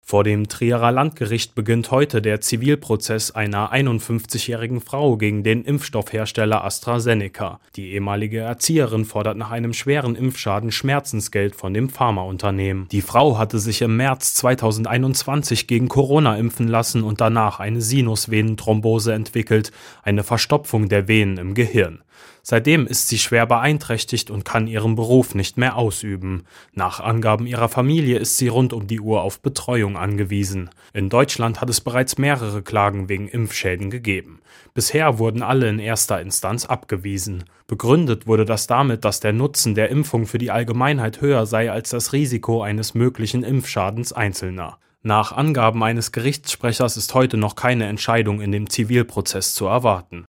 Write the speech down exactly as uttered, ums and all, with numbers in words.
Vor dem Trierer Landgericht beginnt heute der Zivilprozess einer einundfünfzigjährigen Frau gegen den Impfstoffhersteller AstraZeneca. Die ehemalige Erzieherin fordert nach einem schweren Impfschaden Schmerzensgeld von dem Pharmaunternehmen. Die Frau hatte sich im März zweitausendeinundzwanzig gegen Corona impfen lassen und danach eine Sinusvenenthrombose entwickelt, eine Verstopfung der Venen im Gehirn. Seitdem ist sie schwer beeinträchtigt und kann ihren Beruf nicht mehr ausüben. Nach Angaben ihrer Familie ist sie rund um die Uhr auf Betreuung angewiesen. In Deutschland hat es bereits mehrere Klagen wegen Impfschäden gegeben. Bisher wurden alle in erster Instanz abgewiesen. Begründet wurde das damit, dass der Nutzen der Impfung für die Allgemeinheit höher sei als das Risiko eines möglichen Impfschadens Einzelner. Nach Angaben eines Gerichtssprechers ist heute noch keine Entscheidung in dem Zivilprozess zu erwarten.